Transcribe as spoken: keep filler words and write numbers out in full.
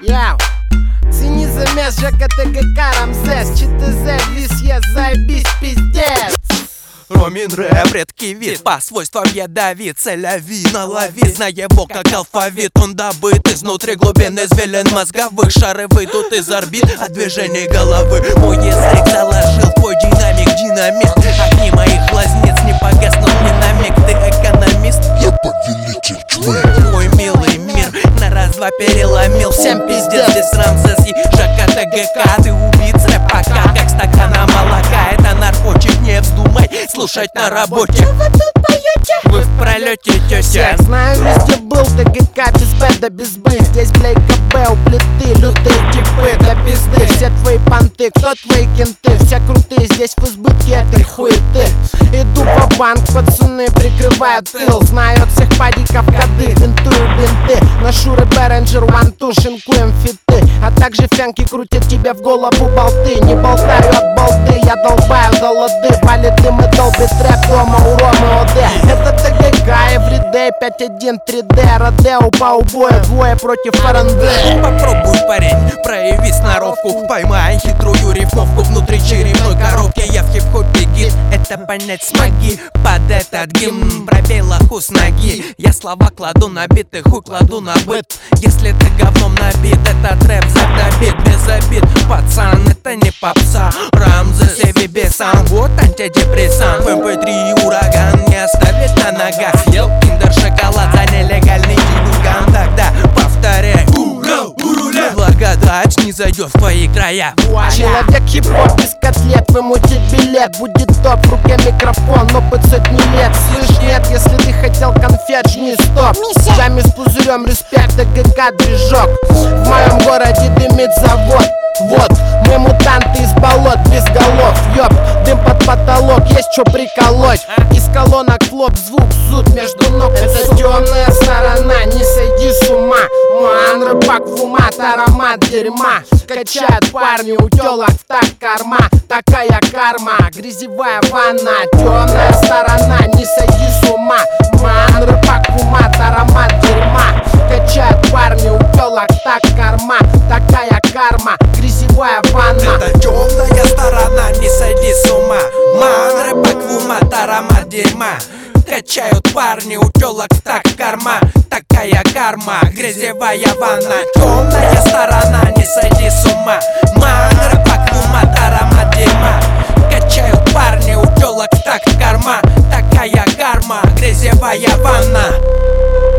Яу. Цени замес, Жека, ТГК, Рамзес, ЧТЗ, Вис, я заебись, пиздец. Ромин рэп, редкий вид, по свойствам ядовит. Целяви, налови, зная его как алфавит. Он добыт изнутри глубин извилин мозговых. Шары выйдут из орбит от движений головы. Мой язык заложил твой динамик, динамит. Огни моих глазниц не погаснут ни на миг. Ты экономист, я повелитель тьмы. Мой милый мир на раз-два переломил. Всем пиздец, здесь Рамзес и Жека ТГК. Ты убийц рэп-пока, как стакана молока. Это наркотик, не вздумай слушать на работе. Вы тут поете? Вы в пролете, тетя. Всех знаю, везде был ТГК, без Б да без Б. Здесь Блейка Б у плиты, лютые типы до пизды. Все твои понты, кто твои кенты? Все крутые, здесь в избытке этой хуеты. Иду по банк, пацаны прикрывают тыл. Знаю от всех падиков коды, бинтую бинты. Ношу рэп Рейнджер, ванту, шинкуем фиты. А также фянки крутят тебе в голову болты. Не болтаю от балды, я долбаю до лады. Палит дым и долбит рэп дома у Ромы ОД. Это ТГК, Everyday, пять один три дэ. Родео по убою, двое против РНД. Попробуй, парень, прояви сноровку. Поймай хитрую рифмовку внутри черепной коробки. Я в хип-хопе гид, это понять смоги. Под этот гимн пробей лоху с ноги. Я слова кладу на биты, хуй кладу на быт. Если ты говном набит, этот рэп задобит без обид. Пацан, это не попса. Рамзес и Вибисан, вот антидепрессант. эм пэ три ураган не оставит на ногах. Ел киндер шоколад за нелегальный дилуган. Тогда повторяй, ура, уруля. Благодать не зайдет в твои края. Человек хип-хоп без котлет, вымутить билет. Будет топ, в руке микрофон, но под сотни лет. Слышь, нет, если ты хотел конфет, жми стоп. Жами с пузырем, респект, ТГК, движок. В моем городе дымит завод. Вот, мы мутанты из болот, без голов, ёб. Дым под потолок, есть чё приколоть. Из колонок хлоп, звук, зуд между ног. Это темная сторона, не сойди с ума. Ман, рыбак в умат, аромат дерьма. Качают парни у тёлок в так корма. Такая карма, грязевая ванна. Темная сторона, не сойди с ума. Ман, рыбак в умат, аромат дерьма. Качают парни у тёлок так корма. Такая карма, грязевая ванна. Это темная сторона, не сойди с ума. Ман, рыбак в умат, аромат дерьма. Качают парни у тёлок так карма. Такая карма, грязевая ванна. Темная сторона, не сойди с ума. Ман, рыбак в умат, аромат дерьма. Качают парни у тёлок так карма. Такая карма, грязевая ванна.